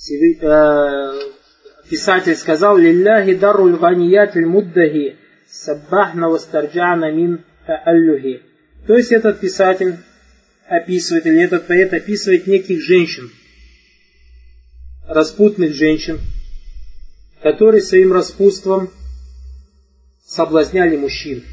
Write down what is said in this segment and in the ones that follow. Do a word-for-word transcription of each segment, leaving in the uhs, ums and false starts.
Писатель сказал: «Лилляхи даруль ганият аль-муддахи, саббахна вастарджана мин тааллюхи». То есть этот писатель описывает, или этот поэт описывает неких женщин, распутных женщин, которые своим распутством соблазняли мужчин.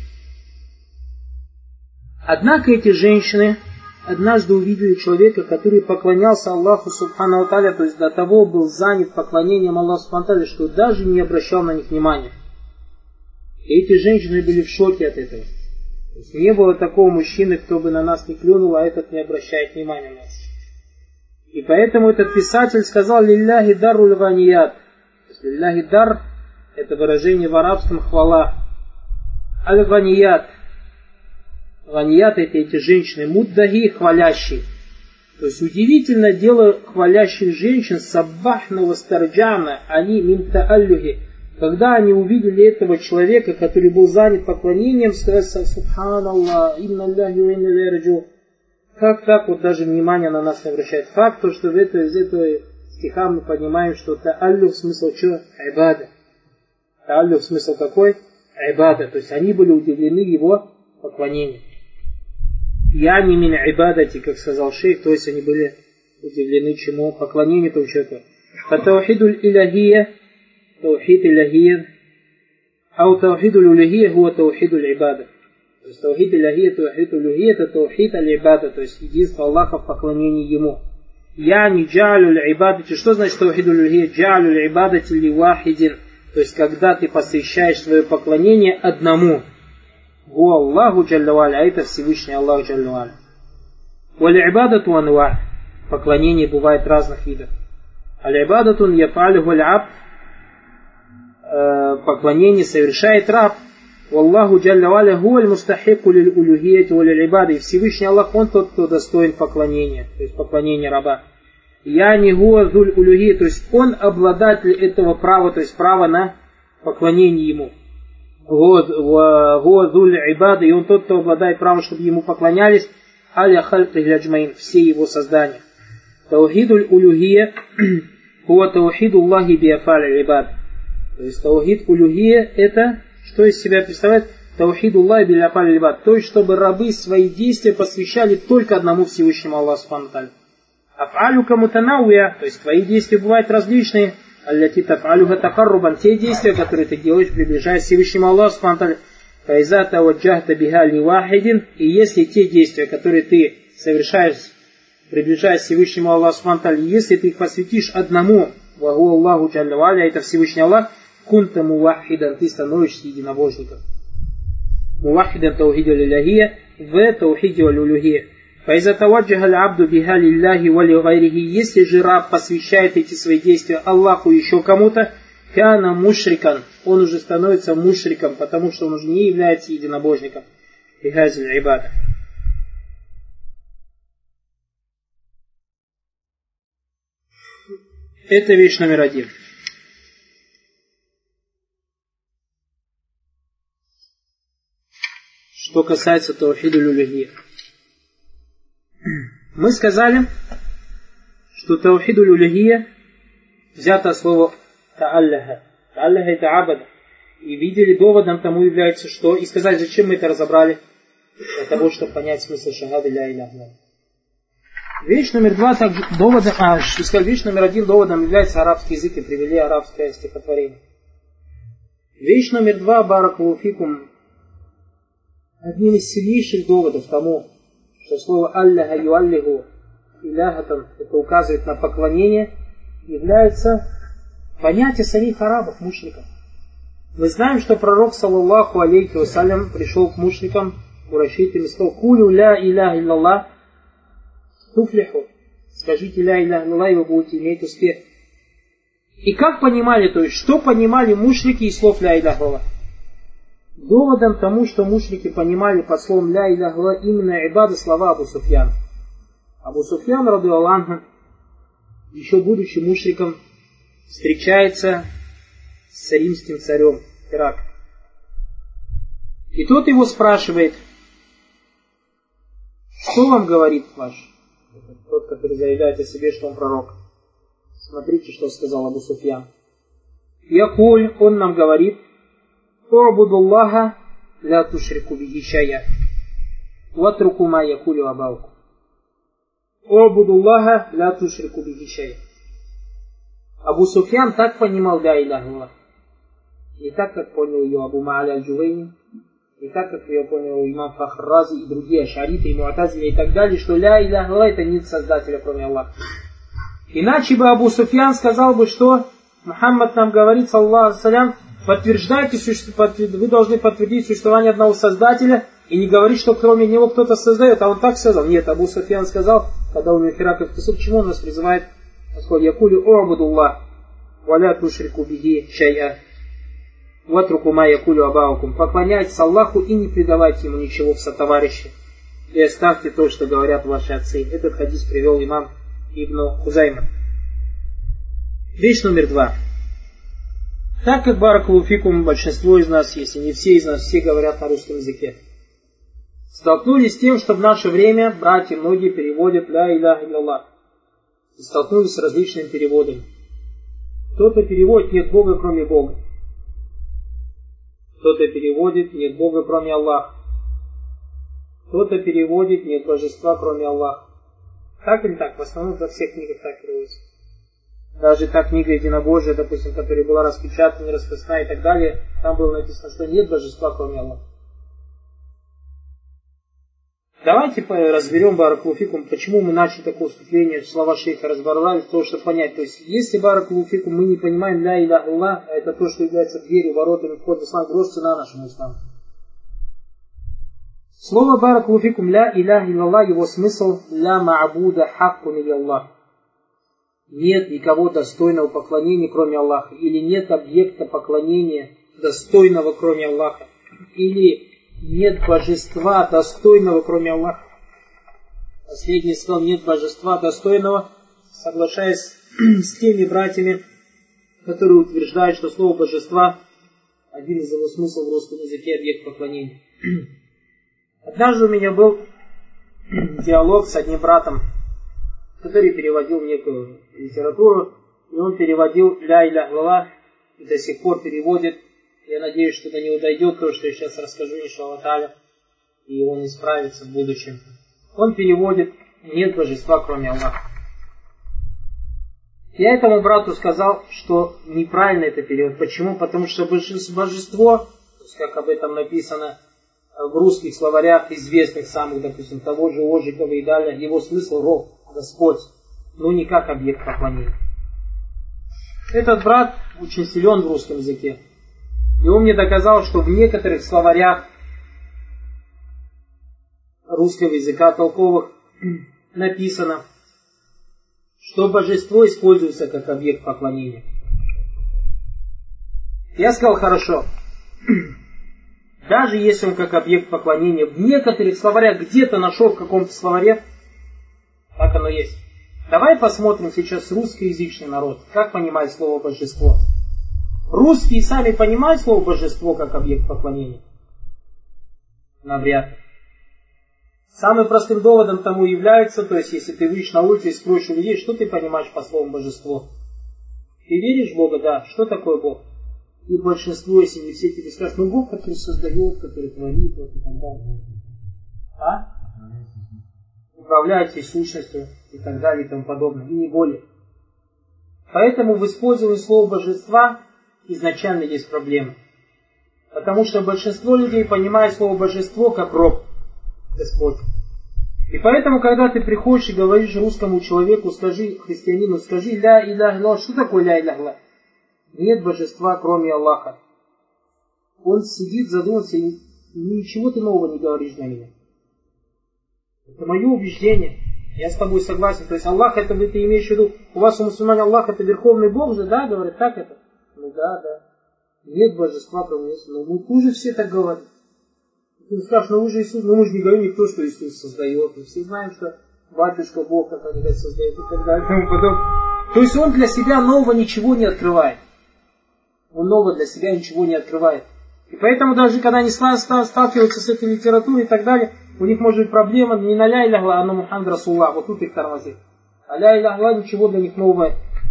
Однако эти женщины однажды увидели человека, который поклонялся Аллаху Субхану ва Тааля, то есть до того был занят поклонением Аллаху Субхану ва Тааля, что даже не обращал на них внимания. И эти женщины были в шоке от этого. То есть не было такого мужчины, кто бы на нас не клюнул, а этот не обращает внимания на нас. И поэтому этот писатель сказал: «Лилляхи даруль ганият». То есть «Лилляхи дар» — это выражение в арабском хвала. «Аль-ганият». Ганият — это эти женщины, муддахи, хвалящие. То есть удивительное дело хвалящих женщин, саббахна вастарджана, они мин тааллюхи. Когда они увидели этого человека, который был занят поклонением, сказали: «Субханаллах, инна Аллахи ва инна илейхи раджиун». Как так вот даже внимание на нас не обращает? Факт, то, что в это, из этого стиха мы понимаем, что тааллюх смысл что? Айбада. Тааллюх смысл какой? Айбада. То есть они были удивлены его поклонением. Я не мин айбадати, как сказал шейх, то есть они были удивлены чему? Поклонению этого человека. Фатаухидуль иляхия, таухид иляхия, ау таухидуль улюхия, хуа таухидуль айбада. То есть таухид иляхия, таухид улюхия, это таухид аль-айбада, то есть единство Аллаха в поклонении Ему. Я не джалю аль-айбадати. Что значит таухид улюхия? Джалю аль-айбадати ли вахидин. То есть когда ты посвящаешь свое поклонение одному. Гу Аллаху джалля ва аля, а это Всевышний Аллах джалля ва аля. Валь-айбадату анва. Поклонение бывает разных видов. Аль-айбадатун яфалюху аль-абд. Поклонение совершает раб. Валлаху джалля ва аля гу аль-мустахику лиль-улюхияти валь-айбады. И Всевышний Аллах, Он тот, кто достоин поклонения. То есть поклонения раба. Я не гуа зуль улюхия, то есть Он обладатель этого права, то есть права на поклонение Ему. Гуазуль ибады, и он тот, кто обладает правом, чтобы ему поклонялись, аля хальты гляджмаин, все его создания. Таухидуль улюхия, хуа таухидуллахи биафаль ибад. То есть таухид улюхия, это что из себя представляет? Таухидуллахи биафаль ибад. То есть, чтобы рабы свои действия посвящали только одному Всевышнему Аллаху Субхану ва Тааля. Аф'алюка мутанауя, то есть твои действия бывают различные. Аллати таф'алюха такаррубан, те действия, которые ты делаешь, приближаясь к Всевышнему Аллаху Субхану ва Тааля. Файза таваджахта биха ли вахидин, и если те действия, которые ты совершаешь, приближаясь к Всевышнему Аллаху Субхану ва Тааля, если ты их посвятишь одному, вагу Аллаху джалля ва аля, это Всевышний Аллах, кунта мувахидан, ты становишься единобожником. Мувахидан таухиду лилляхия, в таухиду лилюхия. Файза таваджаха аль-абду биха лилляхи ва ли гайрихи, если же раб посвящает эти свои действия Аллаху и еще кому-то, кана мушрикан, он уже становится мушриком, потому что он уже не является единобожником. Бихазиль ибада. Это вещь номер один. Что касается таухиду лилюхия. Мы сказали, что таухиду лилюхия взято слово таалляха. Таалляха это абада. И видели, доводом тому является что? И сказали, зачем мы это разобрали? Для того, чтобы понять смысл шахады ля иляха илlallah. Вещь номер два, также доводом, а, сказали, вещь номер один доводом является арабский язык, и привели арабское стихотворение. Вещь номер два, баракаллаху фикум, одним из сильнейших доводов тому, что слово «алляха юаллиху иляхатан» это указывает на поклонение, является понятие самих арабов, мушриков. Мы знаем, что пророк, саллаллаху алейхи вассалям, пришел к мушрикам, курайшитам и сказал: «Кулю ля иляха илlallah туфлиху». Скажите ля иляха илlallah, и вы будете иметь успех. И как понимали, то есть, что понимали мушрики из слов ля иляха илlallah? Доводом тому, что мушрики понимали под словом ля иляха илlallah именно ибада, слова Абу Суфьяна. Абу Суфьян, ради Аллаху, еще будучи мушриком, встречается с римским царем Ирака. И тот его спрашивает: что вам говорит ваш, тот, который заявляет о себе, что он пророк? Смотрите, что сказал Абу Суфьян. Якуль, он нам говорит, «О'будуллаха ля тушрику бихи шай'а, ватруку ма якулю абауку». «О'будуллаха ля тушрику бихи шай'а». Абу Суфьян так понимал ля иляха илlallah. Не так, как понял ее Абу Ма'аля аль-Джувейни, не так, как ее понял имам Фахр Рази и другие ашариты и муатазили и так далее, что ля иляха илlallah это нет создателя, кроме Аллаха. Иначе бы Абу Суфьян сказал бы, что Мухаммад нам говорит, саллаллаху салям, подтверждайте, вы должны подтвердить существование одного создателя и не говорить, что кроме него кто-то создает. А он так сказал. Нет, Абу Суфьян сказал, когда у него Хирак в почему он нас призывает, якулю о'будуллах, валя тушрику бихи шай'а, ватруку ма якулю абаукум. Поклоняйтесь Аллаху и не предавайте ему ничего в сотоварищи. И оставьте то, что говорят ваши отцы. Этот хадис привел имам Ибн Хузайма. Вещь номер два. Так как баракаллаху фикум большинство из нас, если не все из нас, все говорят на русском языке, столкнулись с тем, что в наше время братья многие переводят ля иляха илlallah. И столкнулись с различными переводами. Кто-то переводит «нет Бога, кроме Бога». Кто-то переводит «нет Бога, кроме Аллаха». Кто-то переводит «нет божества, кроме Аллаха». Так или так? В основном во всех книгах так переводится. Даже та книга Единобожия, допустим, которая была распечатана, не распространена и так далее, там было написано, что нет божества, кроме Аллаха. Давайте разберем, баракаллаху фикум, почему мы начали такое вступление, слова шейха разбарали, то, чтобы понять. То есть, если, баракаллаху фикум, мы не понимаем ля иляха илlallah, это то, что является дверью, воротами, вход в ислам, грош цена нашему исламу. Слово баракаллаху фикум ля иляха илlallah, его смысл ля ма'буда хаккун илlallah. Нет никого достойного поклонения, кроме Аллаха. Или нет объекта поклонения достойного, кроме Аллаха. Или нет божества достойного, кроме Аллаха. Последний сказал, нет божества достойного, соглашаясь с теми братьями, которые утверждают, что слово божества, один из его смыслов в русском языке, объект поклонения. Однажды у меня был диалог с одним братом, который переводил некую литературу, и он переводил ля иляха илlallah, и до сих пор переводит. Я надеюсь, что до него дойдет то, что я сейчас расскажу, иншаллах тааля, и он исправится в будущем. Он переводит «нет божества, кроме Аллаха». Я этому брату сказал, что неправильно это перевод. Почему? Потому что божество, как об этом написано в русских словарях, известных самых, допустим, того же Ожикова и далее, его смысл Роб, Господь, но не как объект поклонения. Этот брат очень силен в русском языке. И он мне доказал, что в некоторых словарях русского языка толковых написано, что божество используется как объект поклонения. Я сказал, хорошо. Даже если он как объект поклонения в некоторых словарях где-то нашел в каком-то словаре, так оно есть. Давай посмотрим сейчас русскоязычный народ, как понимает слово божество. Русские сами понимают слово божество как объект поклонения? Навряд ли. Самым простым доводом тому является, то есть если ты выйдешь на улицу и спросишь у людей, что ты понимаешь по слову божество? Ты веришь в Бога? Да. Что такое Бог? И большинство, если не все тебе скажут, ну Бог, который создает, который творит, вот и так далее. А? Управляет всей сущностью и так далее и тому подобное. И не более. Поэтому в использовании слова божества изначально есть проблема. Потому что большинство людей понимает слово божество как роб, Господь. И поэтому, когда ты приходишь и говоришь русскому человеку, скажи, христианину, скажи ля иляха илlallah, что такое ля иляха илlallah? Нет божества, кроме Аллаха. Он сидит, задумался, и ничего ты нового не говоришь для меня. Это мое убеждение. Я с тобой согласен. То есть Аллах, это вы ты имеешь в виду, у вас у мусульман Аллах это верховный Бог же, да, говорят, так это? Ну да, да. Нет божества, кроме Иисуса. Но мы тоже все так говорим. Ты скажешь, ну вы же Иисус, ну мы же не говорим никто, что Иисус создает. Мы все знаем, что батюшка Бог, как он создает и так далее и тому подобное. То есть он для себя нового ничего не открывает. Он нового для себя ничего не открывает. И поэтому даже когда они сталкиваются с этой литературой и так далее, у них может быть проблема не на ля иляха илlallah, а на Мухаммад Расулуллах. Вот тут их тормозит. А ля иляха илlallah ничего для них нового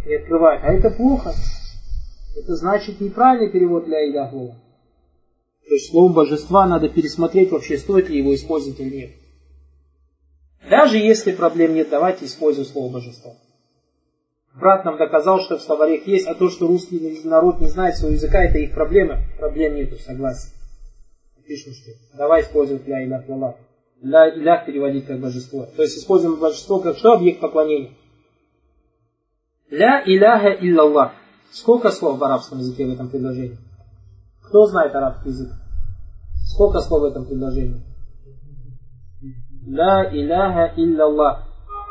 не открывают. А это плохо. Это значит неправильный перевод ля иляха илlallah. То есть словом божества надо пересмотреть вообще, стоит ли его использовать или нет. Даже если проблем нет, давайте используем слово божества. Брат нам доказал, что в словарях есть, а то, что русский народ не знает своего языка, это их проблема. Проблем нету, согласен. Пишем, что давай использовать ля иляха илlallah. Ля илях переводить как божество. То есть используем божество как что? Объект поклонения. Ля иляха илlallah. Сколько слов в арабском языке в этом предложении? Кто знает арабский язык? Сколько слов в этом предложении? Ля иляха илlallah.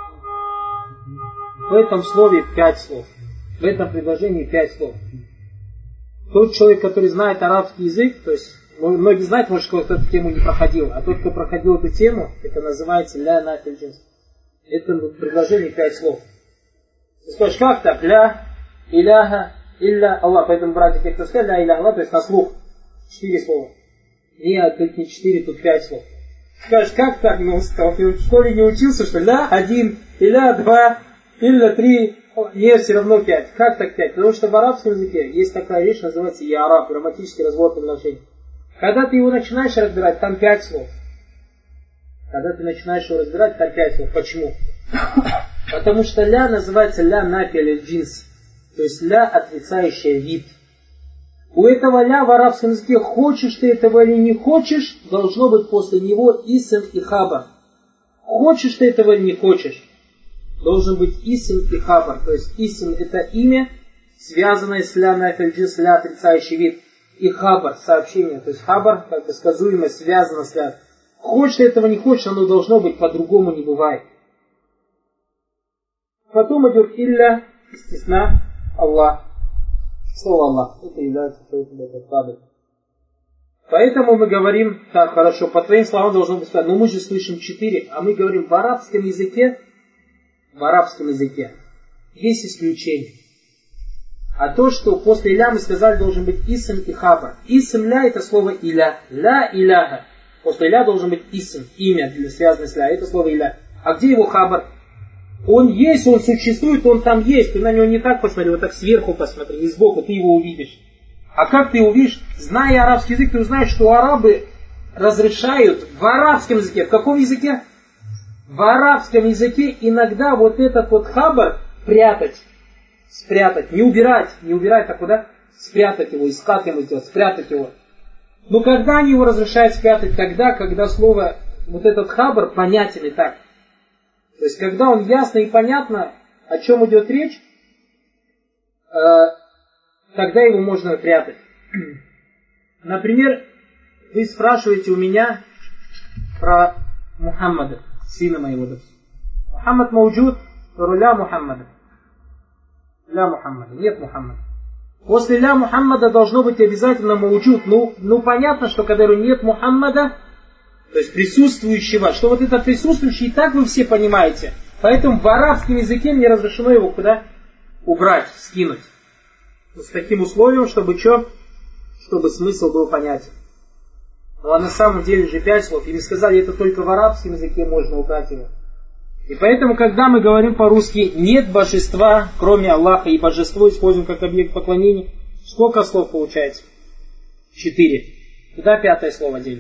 В этом слове пять слов. В этом предложении пять слов. Тот человек, который знает арабский язык, то есть многие знают, может, кто эту тему не проходил, а тот, кто проходил эту тему, это называется ля нафиль джинс. Это в предложении пять слов. Ты скажешь, как так? Ля иляха илля Аллах. Поэтому, братья, те, кто сказал ля иляха Аллах, то есть на слух. Четыре слова. Нет, тут не четыре, тут пять слов. Скажешь, как так? Ну, в школе не учился, что ля один, иля два, илля три. Нет, все равно пять. Как так пять? Потому что в арабском языке есть такая вещь, называется яраб, грамматический разбор предложений. Когда ты его начинаешь разбирать, там пять слов. Когда ты начинаешь его разбирать, там пять слов. Почему? Потому что ля называется ля нафиль джинс. То есть ля отрицающая вид. У этого ля в арабском языке, хочешь ты этого или не хочешь, должно быть после него исм и хабар. Хочешь ты этого или не хочешь, должен быть исм и хабар. То есть исм это имя, связанное с ля нафиль джинс, ля отрицающий вид. И хабар, сообщение. То есть хабар, как бы сказуемое, связано с ля. Хочешь ты этого, не хочешь, оно должно быть, по-другому не бывает. Потом идет илля, естественно, Аллах. Слово Аллах. Это является табель. Поэтому мы говорим, так, хорошо, по твоим словам должно быть сказано, но мы же слышим четыре, а мы говорим в арабском языке, в арабском языке есть исключение. А то, что после ля мы сказали, должен быть исм и хабар. Исм ля это слово иля. Ля иляха. После ля должен быть исм, имя, связанное с ля. Это слово иля. А где его хабар? Он есть, он существует, он там есть. Ты на него не так посмотри, вот так сверху посмотри, не сбоку, ты его увидишь. А как ты увидишь? Зная арабский язык, ты узнаешь, что арабы разрешают в арабском языке. В каком языке? В арабском языке иногда вот этот вот хабар прятать. Спрятать, не убирать, не убирать, а куда? Спрятать его, искать ему сделать, спрятать его. Но когда они его разрешают спрятать? Тогда, когда слово, вот этот хабар понятен и так. То есть, когда он ясно и понятно, о чем идет речь, э, тогда его можно прятать. Например, вы спрашиваете у меня про Мухаммада, сына моего. Мухаммад мауджуд, руля Мухаммада. Ля Мухаммада. Нет Мухаммада. После ля Мухаммада должно быть обязательно мауджуд. Ну, ну понятно, что когда нет Мухаммада, то есть присутствующего, что вот этот присутствующий, и так вы все понимаете. Поэтому в арабском языке мне разрешено его куда? Убрать, скинуть. С таким условием, чтобы что? Чтобы смысл был понятен. Ну а на самом деле же пять слов. И мне сказали, это только в арабском языке можно убрать его. И поэтому, когда мы говорим по-русски, нет божества, кроме Аллаха, и божество используем как объект поклонения, сколько слов получается? Четыре. Куда пятое слово делим?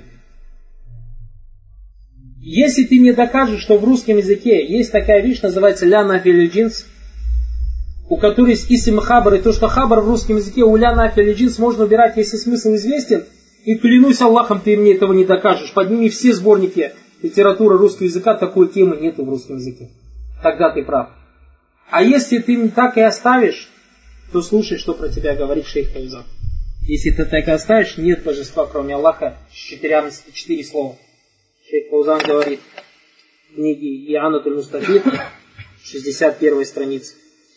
Если ты мне докажешь, что в русском языке есть такая вещь, называется ля нафиль джинс, у которой есть исм хабар, и то, что хабар в русском языке у ля нафиль джинс можно убирать, если смысл известен, и клянусь Аллахом, ты мне этого не докажешь. Подними все сборники литературы русского языка, такой темы нету в русском языке. Тогда ты прав. А если ты так и оставишь, то слушай, что про тебя говорит шейх Фаузан. Если ты так и оставишь, нет божества, кроме Аллаха, четыре, четыре слова. Шейх Фаузан говорит в книге Ианатуль Мустафид, шестьдесят первая страница.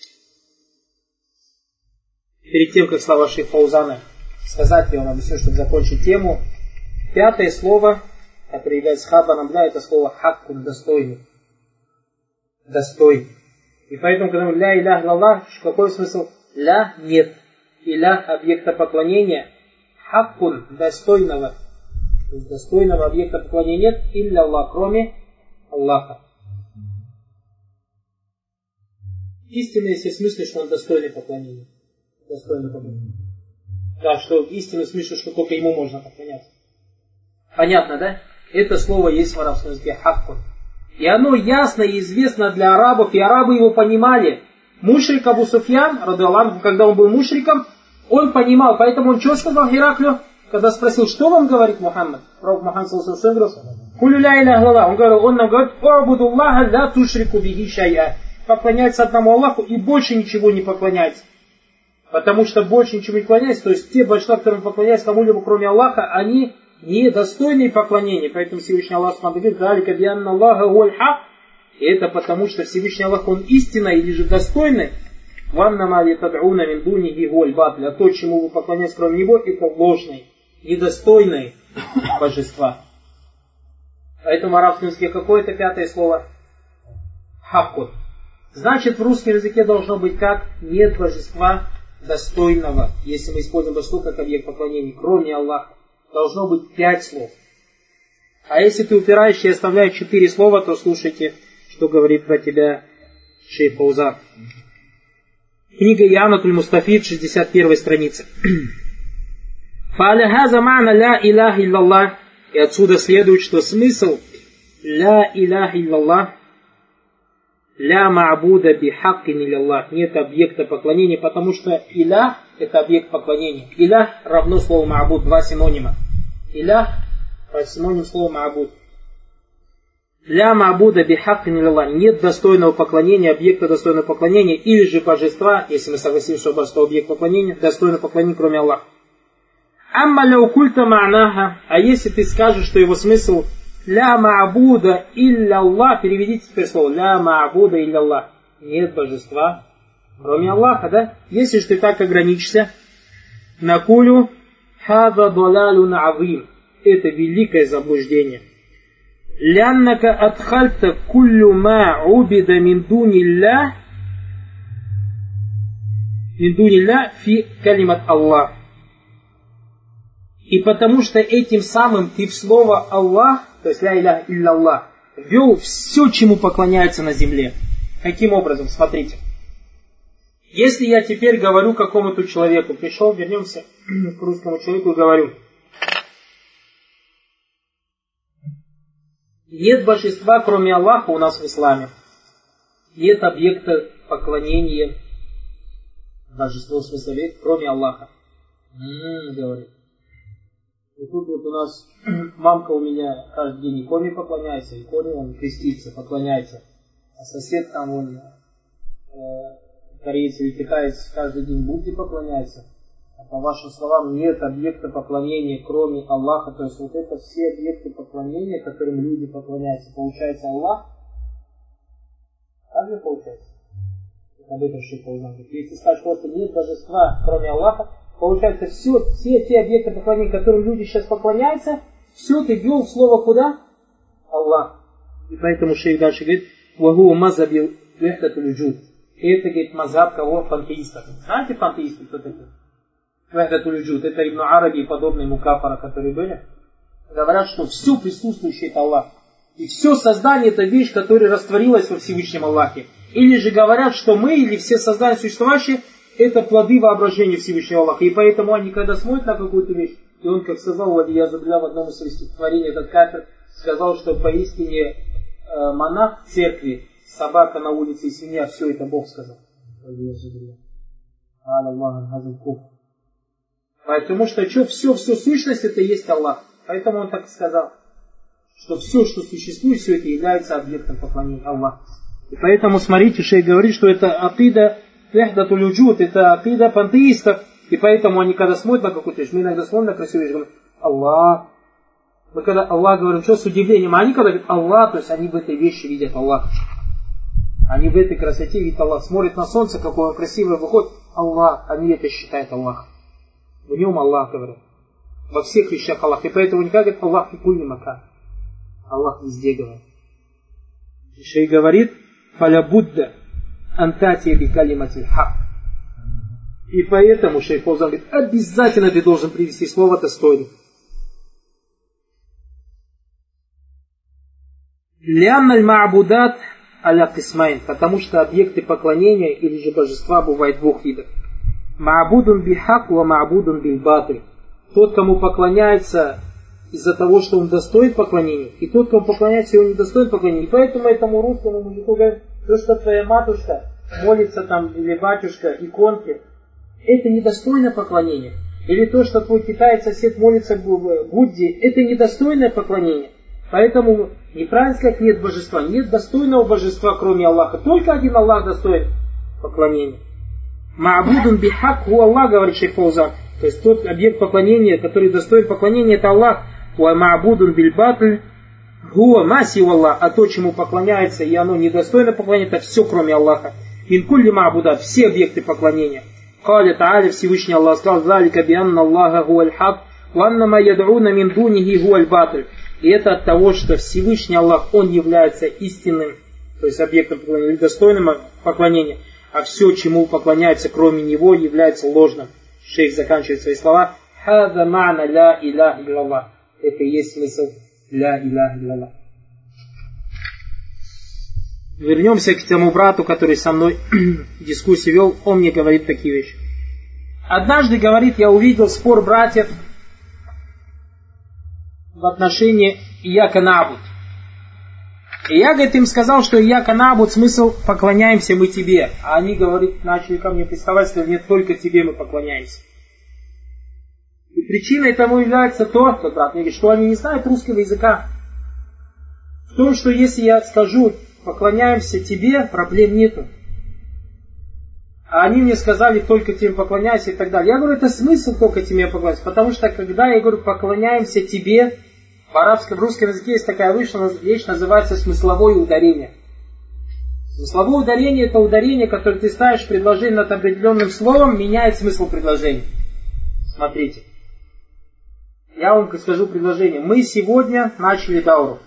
Перед тем, как слова шейх Фаузана сказать, я вам объясню, чтобы закончить тему. Пятое слово, которое является хабаром ля, это слово хаккун, достойный. Достойный. И поэтому, когда мы ля илях илlallah, какой смысл? Ля нет. Илях объекта поклонения. Хаккун достойного. То есть достойного объекта поклонения нет, илля Аллах, кроме Аллаха. Истинный, если в смысле, что он достойный поклонения. Достойный поклонения. Да, что истинный в смысле, что только ему можно поклоняться. Понятно, да? Это слово есть в арабском языке хаккун. И оно ясно и известно для арабов, и арабы его понимали. Мушрик Абу Суфьян, радиаллаху, когда он был мушриком, он понимал, поэтому он что сказал Гераклю, когда спросил, что вам говорит Мухаммад? Пророк Мухаммад саллаллаху алейхи ва саллям говорил, он говорил, он нам говорит, «О'будуллаха ля тушрику бихи шай'a». Поклоняется одному Аллаху и больше ничего не поклоняется. Потому что больше ничего не поклоняется, то есть те божества, которым поклоняются кому-либо кроме Аллаха, они недостойные поклонения. Поэтому Всевышний Аллах говорит, «Залика бианна Аллаха гуаль хак». И это потому, что Всевышний Аллах, он истинный или же достойный. «Ваннама ятад'уна мин дунихи гуаль батль». А то, чему вы поклоняетесь кроме него, это ложные, недостойные божества. Поэтому в арабском языке какое это пятое слово? Хаккун. Значит, в русском языке должно быть как? Нет божества достойного. Если мы используем божество как объект поклонения, кроме Аллаха, должно быть пять слов. А если ты упираешься и оставляешь четыре слова, то слушайте, что говорит про тебя шейх Фаузан. Книга Ианатуль Мустафид, шестьдесят первая страница. Фа'аля ма'на ля илляха илляллах. И отсюда следует, что смысл ля илляха илляллах, ля ма'буда бихаккин илляллах, нет объекта поклонения, потому что илях это объект поклонения. Илях равно слову ма'буд, два синонима. Илях синоним слова ма'буд. Ля ма'буда бихаккин илляллах, нет достойного поклонения, объекта достойного поклонения, или же божества, если мы согласимся, что божество объект поклонения, достойно поклонения, кроме Аллаха. Амма ля укульта ма'наха, а если ты скажешь, что его смысл ля ма'буда илля Аллах, переведите теперь слово ля ма'буда илля Аллах, нет божества, кроме Аллаха, да? Если же ты так ограничишься, накулю хаза далалун азим, это великое заблуждение. Ляннака адхальта куллю ма убида мин дунилля мин дунилля фи калимат Аллах. И потому что этим самым ты в слово Аллах, то есть ля иляха илля Аллах, ввел все, чему поклоняются на земле. Каким образом? Смотрите. Если я теперь говорю какому-то человеку, пришел, вернемся к русскому человеку и говорю, нет божества, кроме Аллаха, у нас в исламе. Нет объекта поклонения божеству, в смысле, кроме Аллаха. М-м, говорит. И тут вот у нас мамка у меня каждый день иконе поклоняется, иконе он крестится, поклоняется. А сосед там он, э, кореец или китаец, каждый день Будде поклоняется. А по вашим словам, нет объекта поклонения, кроме Аллаха. То есть вот это все объекты поклонения, которым люди поклоняются. Получается Аллах. Так же получается? Об этом шейх Фаузан говорит. Если сказать просто нет божества, кроме Аллаха, получается, все, все те объекты поклонения, которым люди сейчас поклоняются, все ты ввел в слово куда? Аллах. И поэтому шейх дальше говорит, «Вагу мазаби вехтатуль джуд». И это, говорит, мазаб кого? Пантеистов. Знаете пантеисты, кто такие? Вехтатуль джуд. Это Ибн Араби и подобные мукафара, которые были. Говорят, что все присутствующее это Аллах. И все создание это вещь, которая растворилась во Всевышнем Аллахе. Или же говорят, что мы или все создания существующие это плоды воображения Всевышнего Аллаха. И поэтому они, когда смотрят на какую-то вещь, и он, как сказал, Валия Зубля в одном из своих стихотворений, этот кафир сказал, что поистине э, монах в церкви, собака на улице и свинья, все это Бог сказал. Валия Зубля. Потому что что, все, все сущность это есть Аллах. Поэтому он так и сказал, что все, что существует, все это является объектом поклонения Аллаху. И поэтому, смотрите, шейх говорит, что это акида вехдатуль уджуд, это акида пантеистов. И поэтому они, когда смотрят на какую-то вещь, мы иногда смотрим на красивую вещь, говорим, Аллах. Мы когда Аллах говорим, что с удивлением, а они когда говорят Аллах, то есть они в этой вещи видят Аллах. Они в этой красоте видят Аллах. Смотрят на солнце, какое красивое выходит, Аллах. Они это считают Аллах. В нем Аллах говорят. Во всех вещах Аллах. И поэтому никак говорит Аллах фикульни мака. Аллах везде говорит. Шейх говорит, фаля Будда антатия би калиматиль хак. И поэтому шейх Фаузан говорит, обязательно ты должен привести слово достойное. Лянналь ма'будат аля кисмайн, потому что объекты поклонения или же божества бывают двух видов. Ма'будун бихак ва ма'будун биль-батиль. Тот, кому поклоняется из-за того, что он достоин поклонения, и тот, кому поклоняется, и он не достоин поклонения. И поэтому этому русскому мужику говорят, то, что твоя матушка молится там, или батюшка, иконке, это недостойно поклонения. Или то, что твой китаец-сосед молится Будде, это недостойное поклонение. Поэтому неправильно сказать, нет божества. Нет достойного божества, кроме Аллаха. Только один Аллах достоин поклонения. Ма'будун бихак ху Аллах, говорит шейх Фаузан. То есть тот объект поклонения, который достоин поклонения, это Аллах. Ва ма'будун биль-батль хуа маси Аллах. А то, чему поклоняется, и оно недостойно поклонения, это все, кроме Аллаха. Мин кулли ма'будат, все объекты поклонения. Каля Тааля, Всевышний Аллах сказал, «Залика бианна Аллаха хуаль хак, ваннама яд'уна мин дунихи хуаль батль». И это от того, что Всевышний Аллах, Он является истинным, то есть объектом поклонения, достойным поклонения, а все, чему поклоняется, кроме Него, является ложным. Шейх заканчивает свои слова. «Хаза ма'на ля илях илляллах». Это и есть смысл ля илях илляллах. Вернемся к тому брату, который со мной дискуссию вел. Он мне говорит такие вещи. Однажды, говорит, я увидел спор братьев в отношении Ияка Набуд. И я, говорит, им сказал, что Ияка Набуд, смысл поклоняемся мы тебе. А они, говорит, начали ко мне приставать, что нет, только тебе мы поклоняемся. И причиной тому является то, что, брат мне говорит, что они не знают русского языка. В том, что если я скажу поклоняемся тебе, проблем нету. А они мне сказали, только тебе поклоняйся и так далее. Я говорю, это смысл только тебе поклоняйся. Потому что когда я говорю, поклоняемся тебе, в арабском, в русском языке есть такая вещь, называется смысловое ударение. Смысловое ударение — это ударение, которое ты ставишь в предложение над определенным словом, меняет смысл предложения. Смотрите. Я вам скажу предложение. Мы сегодня начали дауру.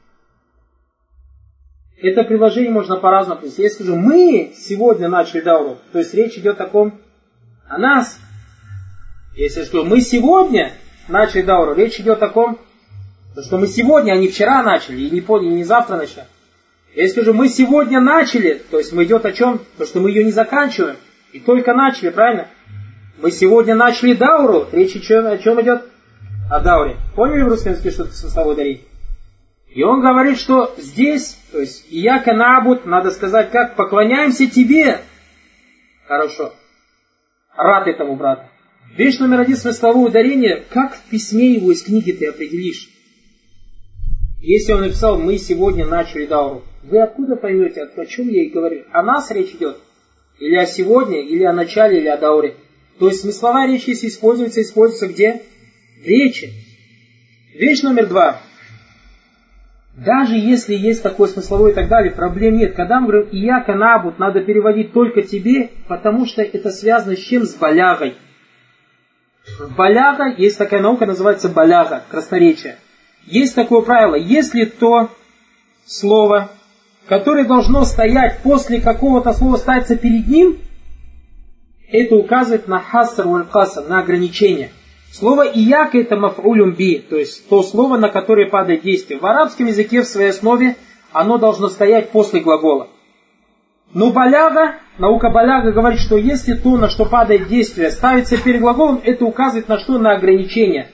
Это предложение можно по-разному писать. Я скажу, мы сегодня начали дауру, то есть речь идет о ком? О нас. Если я скажу, мы сегодня начали дауру, речь идет о ком? То, что мы сегодня, а не вчера начали, и не, и не завтра начнем. Я скажу, мы сегодня начали, то есть мы идет о чем? То, что мы ее не заканчиваем, и только начали, правильно? Мы сегодня начали дауру, речь о чем идет? О дауре. Поняли в русском языке, что это смысловое ударение? И он говорит, что здесь, то есть Ияка Набуд, надо сказать как, поклоняемся тебе. Хорошо. Рад этому, брат. Вещь номер один, смысловое ударение, как в письме его из книги ты определишь? Если он написал, мы сегодня начали дауру, вы откуда поймете, о чем я и говорю? О нас речь идет? Или о сегодня, или о начале, или о дауре? То есть смысловая речь, если используется, используется где? В речи. Вещь номер два. Даже если есть такое смысловое и так далее, проблем нет. Когда мы говорим Ияка Набуд, надо переводить только тебе, потому что это связано с чем? С балягой. В баляга есть такая наука, называется баляга, красноречие. Есть такое правило, если то слово, которое должно стоять после какого-то слова, ставится перед ним, это указывает на хаср валь каср, на ограничение. Слово «ияка» — это маф'улюм би, то есть то слово, на которое падает действие. В арабском языке в своей основе оно должно стоять после глагола. Но баляга, наука баляга говорит, что если то, на что падает действие, ставится перед глаголом, это указывает на что? На ограничение.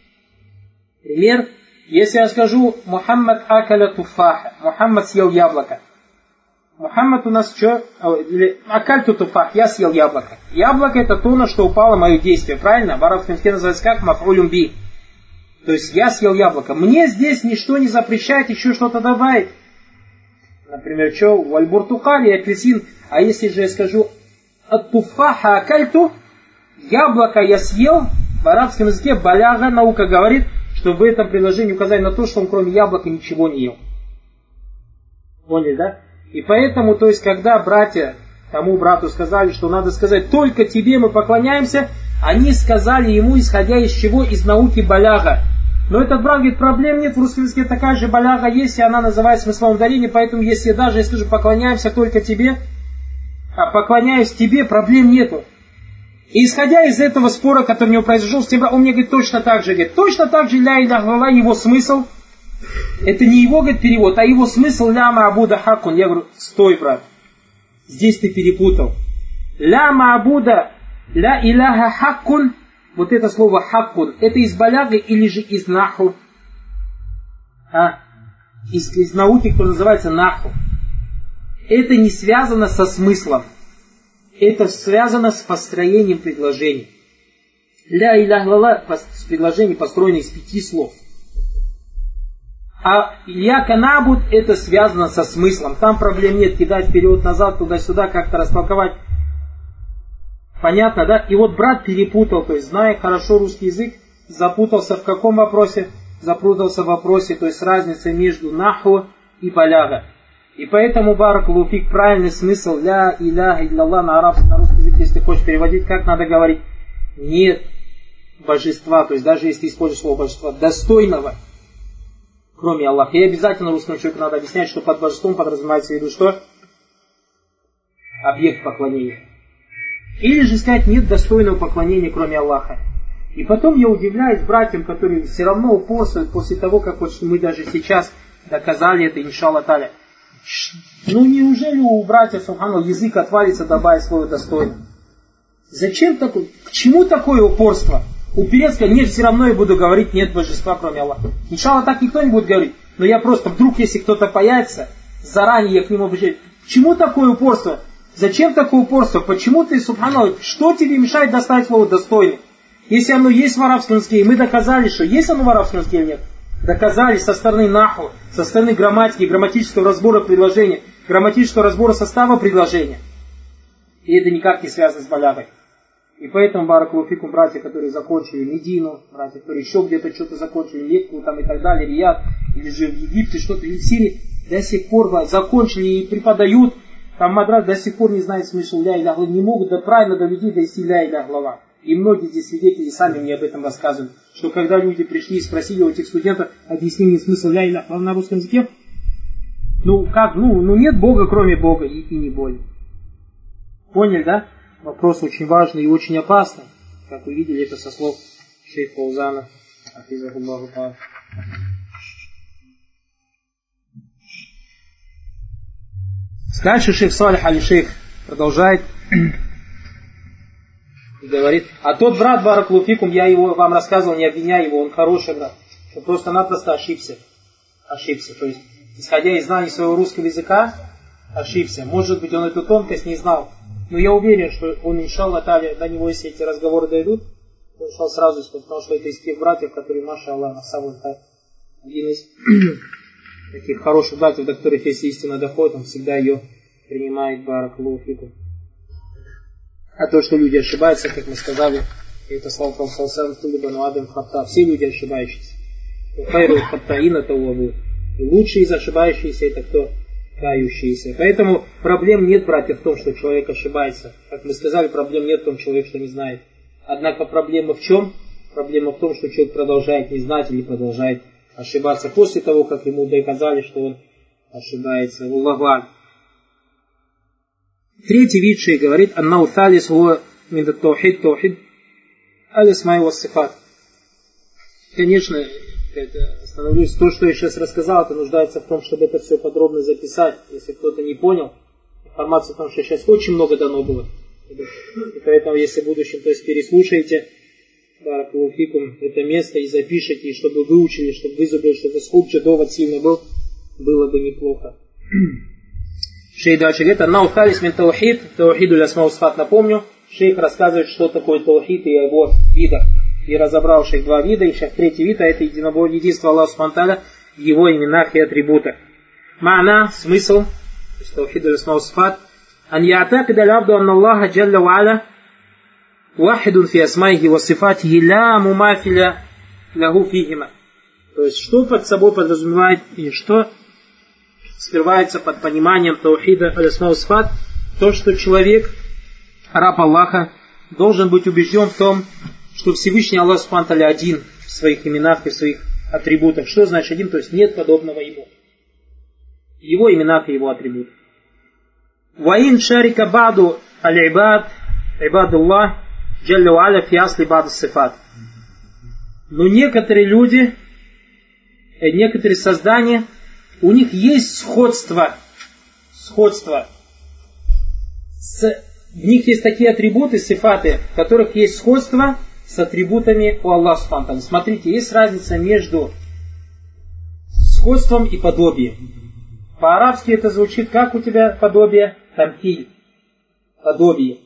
Пример. Если я скажу «Мухаммад акаля туфаха», Мухаммад съел яблоко. Мухаммад у нас что? Акальту туфах, я съел яблоко. Яблоко — это то, на что упало мое действие, правильно? В арабском языке называется как? Маф'улюм би. То есть я съел яблоко. Мне здесь ничто не запрещает еще что-то добавить. Например, что? Вальбуртукали, апельсин. А если же я скажу «Ат-туфаха акальту», яблоко я съел, в арабском языке баляга, наука говорит, что в этом предложении указали на то, что он кроме яблока ничего не ел. Поняли, да? И поэтому, то есть, когда братья тому брату сказали, что надо сказать «только тебе мы поклоняемся», они сказали ему, исходя из чего? Из науки баляга. Но этот брат говорит, проблем нет, в русском языке такая же баляга есть, и она называется смысловым ударением, поэтому если даже я скажу «поклоняемся только тебе», а «поклоняюсь тебе», проблем нету. И исходя из этого спора, который у него произошел с тем, он мне говорит точно так же, говорит, точно так же ля илях илlallah, его смысл, Это не его, говорит, перевод, а его смысл ля ма'буда хаккун. Я говорю, стой, брат, здесь ты перепутал. Ля ма'буда, ля иляха хаккун, вот это слово хаккун, это из баляги или же из наху? А? Из, из науки, которая называется наху. Это не связано со смыслом. Это связано с построением предложений. Ля иляха илlallah предложение построено из пяти слов. А ияка набуд это связано со смыслом. Там проблем нет, кидать вперед-назад, туда-сюда, как-то растолковать. Понятно, да? И вот брат перепутал, то есть, зная хорошо русский язык, запутался в каком вопросе? Запутался в вопросе, то есть разница между наху и баляга. И поэтому, баракаллаху фик, правильный смысл ля иляха илlallah на арабском, на русский язык, если ты хочешь переводить, как надо говорить? Нет божества, то есть даже если используешь слово божества, достойного, кроме Аллаха. И обязательно русскому человеку надо объяснять, что под божеством подразумевается в виду что? Объект поклонения. Или же сказать, нет достойного поклонения, кроме Аллаха. И потом я удивляюсь братьям, которые все равно упорствуют после того, как вот мы даже сейчас доказали это, иншаллах та'аля. Ну неужели у братьев, субханаллах, язык отвалится, добавить слово достойно? Зачем такое? К чему такое упорство? Упереться, сказать, нет, все равно я буду говорить, нет божества, кроме Аллаха. Иншаллах, так никто не будет говорить. Но я просто, вдруг, если кто-то появится, заранее я к нему обращаюсь. К чему такое упорство? Зачем такое упорство? Почему ты, субханаллах, что тебе мешает достать слово достойно? Если оно есть в арабском языке, и мы доказали, что есть оно в арабском языке или нет, доказали со стороны наху, со стороны грамматики, грамматического разбора предложения, грамматического разбора состава предложения. И это никак не связано с балягой. И поэтому, баракаллаху фикум, братья, которые закончили Медину, братья, которые еще где-то что-то закончили, Мекку там и так далее, Рияд, или же в Египте что-то, или в Сирии, до сих пор закончили и преподают, там мадрас до сих пор не знает смысл ля иляха илlallah, не могут до правильно до людей дойти ля иляха илlallah. И многие здесь свидетели сами мне об этом рассказывают, что когда люди пришли и спросили у этих студентов, объясни мне смысл ля иляха илlallah на русском языке, ну как, ну, ну нет Бога, кроме Бога, и, и не более. Поняли, да? Вопрос очень важный и очень опасный. Как вы видели, это со слов шейха Фаузана. Дальше шейх Салих аль-Шейх продолжает и говорит, а тот брат, баракаллаху фикум, я его вам рассказывал, не обвиняй его, он хороший брат, что просто-напросто ошибся. Ошибся. То есть, исходя из знаний своего русского языка, ошибся. Может быть, он эту тонкость не знал. Но я уверен, что он, иншаллах, до него, если эти разговоры дойдут, он шел сразу, потому что это из тех братьев, которые, маша Аллах, на самом деле, один из таких хороших братьев, до которых, если истина доходит, он всегда ее принимает, баракаллаху фикум. А то, что люди ошибаются, как мы сказали, это слава Пророку Тулибану Адам Хатта, все люди ошибающиеся. И лучший из ошибающихся это кто? Кающиеся. Поэтому проблем нет, братья, в том, что человек ошибается. Как мы сказали, проблем нет в том, человек что не знает. Однако проблема в чем? Проблема в том, что человек продолжает не знать или продолжает ошибаться после того, как ему доказали, что он ошибается. Аллаху. Третий вид шейх говорит, аннау талис хуа мин ат-таухид таухид аль-асма ва сифат. Конечно, это остановлюсь. То, что я сейчас рассказал, это нуждается в том, чтобы это все подробно записать. Если кто-то не понял, информация о том, что сейчас очень много дано было. И поэтому, если в будущем, то есть переслушайте, баракаллаху фикум, это место и запишите, и чтобы выучили, чтобы вызубрили, чтобы схудче довод сильно был, было бы неплохо. Шейх дальше говорит, аннау талис мин таухид, таухиду ля-асма ва сифат, напомню, шейх рассказывает, что такое таухид и его видах. И разобрал шейх два вида, и сейчас третий вид, а это единство Аллаха субхану ва тааля в его именах и атрибутах. Ма'на, смысл, то есть таухиду ля-асма ва сифат, ан я'такида аль-абду анна Аллаха джалля ва аля вахидун фи асмаихи ва сифатихи ля мумафиля лаху фихима. То есть, что под собой подразумевает и что скрывается под пониманием таухида аль-асма ва сифат, то, что человек, раб Аллаха, должен быть убежден в том, что Всевышний Аллах субхану ва тааля один в своих именах и в своих атрибутах. Что значит один? То есть нет подобного ему. В его именах и его атрибутах. Ваин шарика баду аль-ибад, ибадуллах, джалля ва аля фи асли баду сифат. Но некоторые люди, некоторые создания, у них есть сходство, сходство. С, в них есть такие атрибуты, сифаты, в которых есть сходство с атрибутами у Аллаха субхану ва тааля. Смотрите, есть разница между сходством и подобием. По-арабски это звучит, как у тебя подобие? Тамфиль. Подобие.